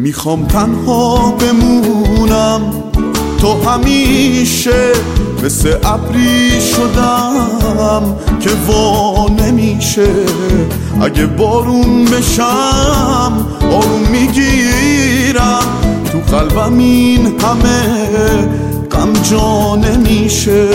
میخوام تنها بمونم، تو همیشه مثل ابری شدم که وا نمیشه. اگه بارون بشم آروم میگیرم، تو قلبم این همه غم جا نمیشه.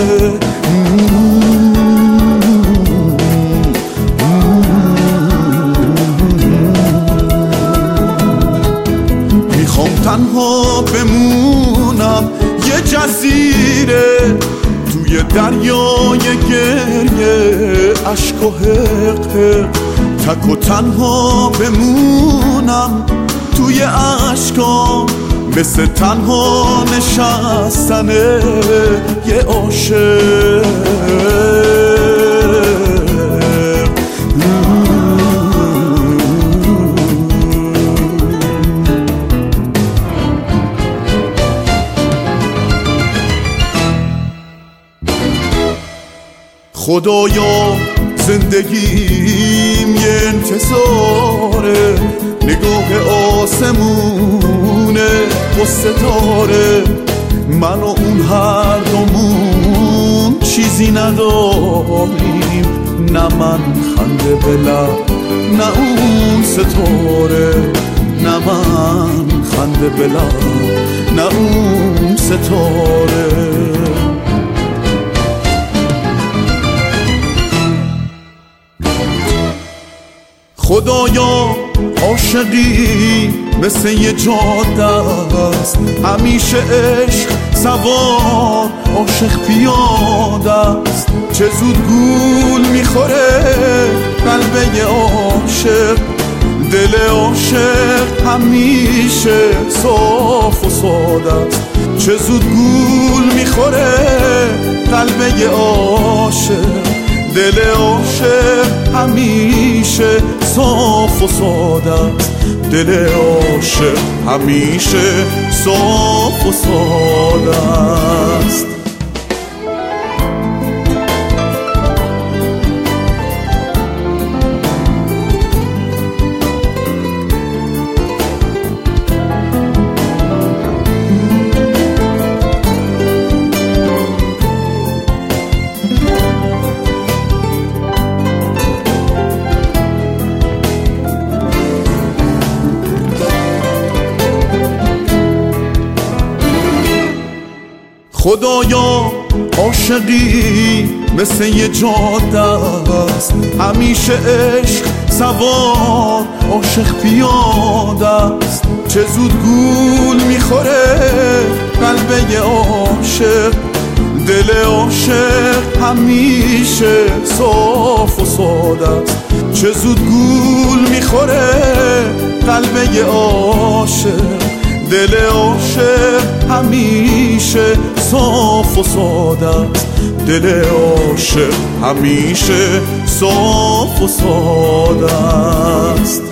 میخوام تنها بمونم یه جزیره توی دریای گریه، عشق و حق تک و تنها بمونم توی عشقام، مثل تنها نشستن یه عاشق. خدایا زندگیم یه انتظاره، نگاه آسمونه و ستاره. من و اون هر دومون چیزی نداریم، نه من خنده به لب نه اون ستاره، نه من خنده به لب نه اون ستاره. خدایا عاشقی مثل یه جاده است، همیشه عشق سوار عاشق پیاده است. چه زود گول میخوره قلب یه عاشق، دل عاشق همیشه صاف و ساده است. چه زود گول میخوره قلب یه عاشق، دل عاشق همیشه صاف و ساده است. دل عاشق همیشه صاف و ساده است. خدایا عاشقی مثل یه جاده است، همیشه عشق سوار عاشق پیاده است. چه زود گول میخوره قلب یه عاشق، دل عاشق همیشه صاف و ساده است. چه زود گول میخوره قلب یه عاشق، دل عاشق همیشه صاف و ساده است. دل عاشق همیشه صاف و ساده است.